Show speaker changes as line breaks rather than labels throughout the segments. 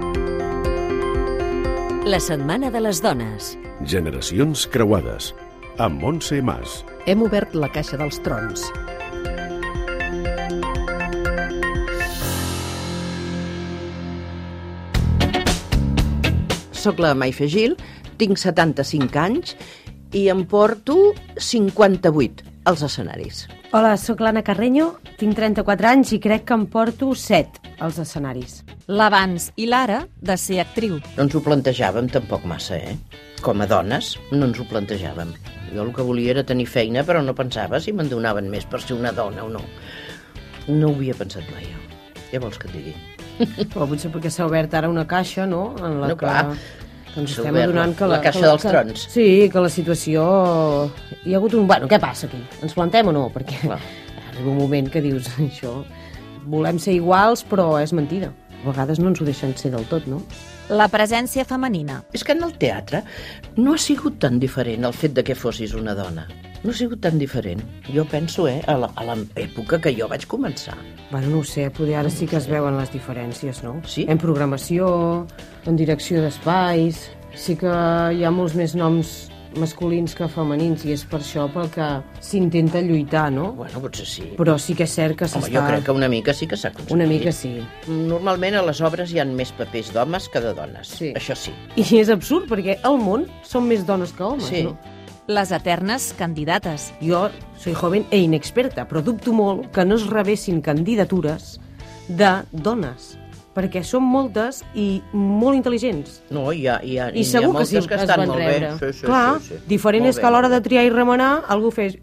La Setmana de les Dones.
Generacions creuades, amb Montse Mas.
Hem obert la caixa dels trons. Soc la Maife Gil, tinc 75 anys i em porto 58 als escenaris.
Hola, sóc l'Anna Carreño, tinc 34 anys i crec que em porto 7 als escenaris.
L'abans i l'ara de ser actriu.
No ens ho plantejàvem tampoc massa, Com a dones, no ens ho plantejàvem. Jo el que volia era tenir feina, però no pensava si me'n donaven més per ser una dona o no. No ho havia pensat mai, jo. Ja vols que et digui?
Però potser perquè s'ha obert ara una caixa, no? En la
No, clar.
Ens estem adonant que
la caixa dels trons.
Sí, que la situació... Hi ha hagut un... Bueno, què passa aquí? Ens plantem o no? Perquè arriba un moment que dius això... Volem ser iguals, però és mentida. A vegades no ens ho deixen ser del tot, no?
La presència femenina.
És que en el teatre no ha sigut tan diferent el fet de que fossis una dona. No ha sigut tan diferent. Jo penso, a l'època que jo vaig començar.
Bueno, no ho sé, potser ara sí que es veuen les diferències, no?
Sí?
En programació, en direcció d'espais... Sí que hi ha molts més noms masculins que femenins i és per això pel que s'intenta lluitar, no?
Bueno, potser sí.
Però sí que és cert que
Home, jo crec que una mica sí que s'ha aconseguit.
Una mica sí.
Normalment a les obres hi ha més papers d'homes que de dones.
Sí.
Això sí.
I és absurd, perquè al món són més dones que homes,
Sí.
no?
Les eternes candidates.
Jo soy joven e inexperta, però dubto molt que no es rebessin candidatures de dones, perquè són moltes i molt intel·ligents.
No, hi ha
I segur que sí,
moltes que
es
estan
van
molt
rebre.
bé.
Clar,
Sí.
diferent
Molt
és
bé,
que a l'hora
molt
de triar i remenar algú fes...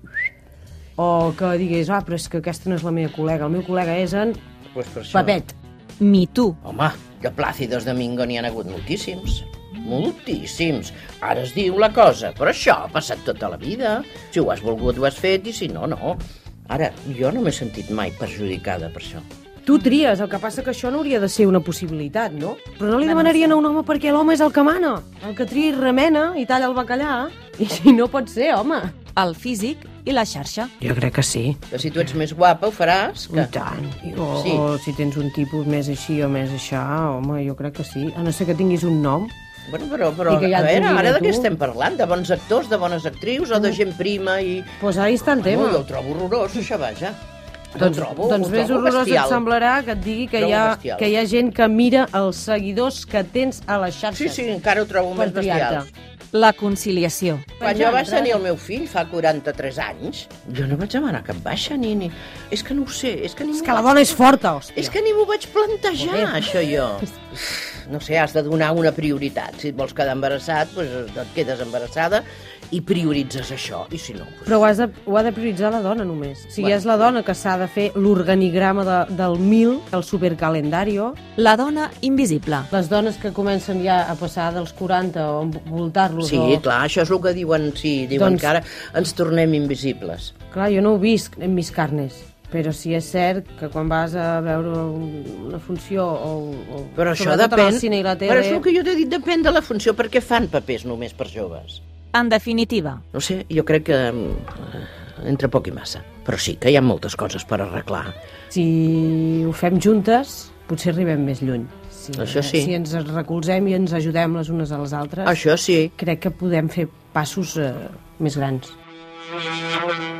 O que digués, però és que aquesta no és la meva col·lega, el meu col·lega és en
Pues per això.
Papet.
Me Too.
Home, de Plácidos Domingo n'hi ha hagut moltíssims. Moltíssims. Ara es diu la cosa, però això ha passat tota la vida. Si ho has volgut, ho has fet, i si no, no. Ara, jo no m'he sentit mai perjudicada per això.
Tu tries, el que passa que això no hauria de ser una possibilitat, no? Però no li demanarien a un home perquè l'home és el que mana, el que tria i remena i talla el bacallà, i si no pot ser, home.
El físic i la xarxa.
Jo crec que sí.
Que si tu ets més guapa, ho faràs.
I tant. O si tens un tipus més així o més això, home, jo crec que sí. A no ser que tinguis un nom.
Bueno, però
I que ja
a
et
veure,
vulguin
ara
a
de què
tu.
estem parlant? De bons actors, de bones actrius o de gent prima i...
Doncs ahí està el tema.
No, jo ho trobo horrorós, això, vaja.
Doncs més horrorós et semblarà que et digui que hi ha gent que mira els seguidors que tens a les xarxes.
Sí, encara ho trobo més bestial.
La conciliació.
Quan jo vaig tenir el meu fill, fa 43 anys, jo no vaig demanar cap baixa, ni... És que no ho sé, és que
la dona és forta, hòstia.
És que ni m'ho vaig plantejar, això jo. No sé, has de donar una prioritat. Si et vols quedar embarassat, doncs et quedes embarassada i prioritzes això, i si no... Doncs...
Però ho ha de prioritzar la dona només. O sigui, és la dona que s'ha de fer l'organigrama del 1000, el supercalendario.
La dona invisible.
Les dones que comencen ja a passar dels 40 o envoltar-los...
Sí, clar, això és el que diuen, diuen que ara ens tornem invisibles.
Clar, jo no ho visc en mis carnes. Però sí és cert que quan vas a veure una funció o
però això depèn,
el cine i la tele...
Però és el que jo t'he dit, depèn de la funció, perquè fan papers només per joves.
En definitiva.
No sé, jo crec que entre poc i massa. Però sí que hi ha moltes coses per arreglar.
Si ho fem juntes, potser arribem més lluny. Sí,
això sí.
Si ens recolzem i ens ajudem les unes a les altres...
Això sí.
Crec que podem fer passos més grans.